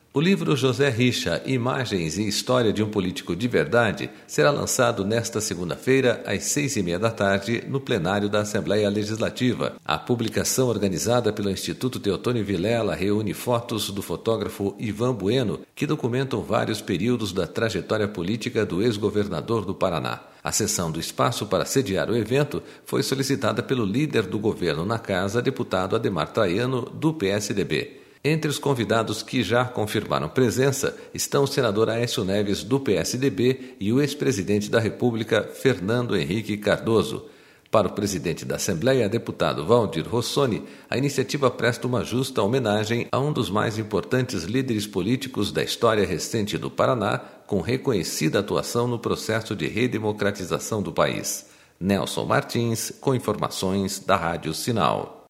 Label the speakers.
Speaker 1: O livro José Richa, Imagens e História de um Político de Verdade, será lançado nesta segunda-feira, às 6h30 da tarde, no plenário da Assembleia Legislativa. A publicação, organizada pelo Instituto Teotônio Vilela, reúne fotos do fotógrafo Ivan Bueno, que documentam vários períodos da trajetória política do ex-governador do Paraná. A cessão do espaço para sediar o evento foi solicitada pelo líder do governo na casa, deputado Adhemar Traiano, do PSDB. Entre os convidados que já confirmaram presença estão o senador Aécio Neves, do PSDB, e o ex-presidente da República, Fernando Henrique Cardoso. Para o presidente da Assembleia, deputado Valdir Rossoni, a iniciativa presta uma justa homenagem a um dos mais importantes líderes políticos da história recente do Paraná, com reconhecida atuação no processo de redemocratização do país. Nelson Martins, com informações da Rádio Sinal.